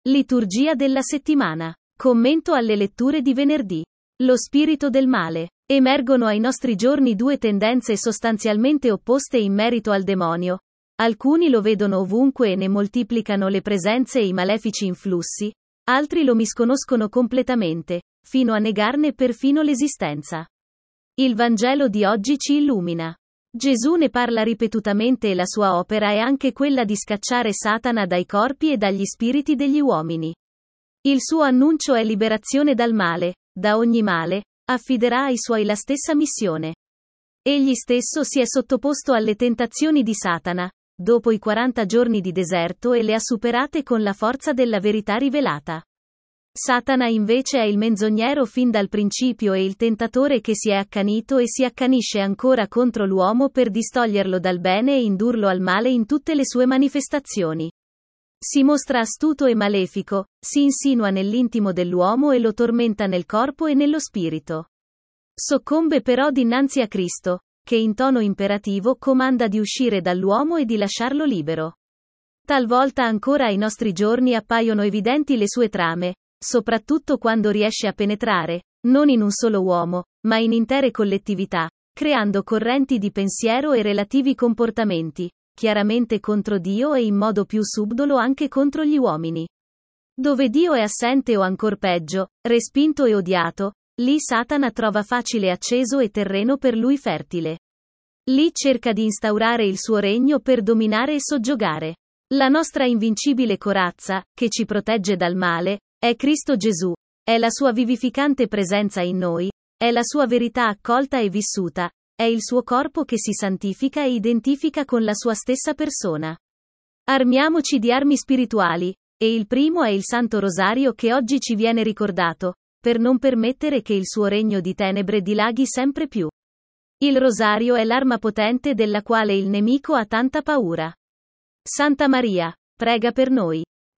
Liturgia della settimana. Commento alle letture di venerdì. Lo spirito del male. Emergono ai nostri giorni due tendenze sostanzialmente opposte in merito al demonio. Alcuni lo vedono ovunque e ne moltiplicano le presenze e i malefici influssi, altri lo misconoscono completamente, fino a negarne perfino l'esistenza. Il Vangelo di oggi ci illumina. Gesù ne parla ripetutamente e la sua opera è anche quella di scacciare Satana dai corpi e dagli spiriti degli uomini. Il suo annuncio è liberazione dal male, da ogni male, affiderà ai suoi la stessa missione. Egli stesso si è sottoposto alle tentazioni di Satana, dopo i 40 giorni di deserto e le ha superate con la forza della verità rivelata. Satana invece è il menzognero fin dal principio e il tentatore che si è accanito e si accanisce ancora contro l'uomo per distoglierlo dal bene e indurlo al male in tutte le sue manifestazioni. Si mostra astuto e malefico, si insinua nell'intimo dell'uomo e lo tormenta nel corpo e nello spirito. Soccombe però dinanzi a Cristo, che in tono imperativo comanda di uscire dall'uomo e di lasciarlo libero. Talvolta ancora ai nostri giorni appaiono evidenti le sue trame, soprattutto quando riesce a penetrare, non in un solo uomo, ma in intere collettività, creando correnti di pensiero e relativi comportamenti, chiaramente contro Dio e in modo più subdolo anche contro gli uomini. Dove Dio è assente o ancor peggio, respinto e odiato, lì Satana trova facile acceso e terreno per lui fertile. Lì cerca di instaurare il suo regno per dominare e soggiogare. La nostra invincibile corazza, che ci protegge dal male, è Cristo Gesù, è la sua vivificante presenza in noi, è la sua verità accolta e vissuta, è il suo corpo che si santifica e identifica con la sua stessa persona. Armiamoci di armi spirituali, e il primo è il Santo Rosario che oggi ci viene ricordato, per non permettere che il suo regno di tenebre dilaghi sempre più. Il Rosario è l'arma potente della quale il nemico ha tanta paura. Santa Maria, prega per noi.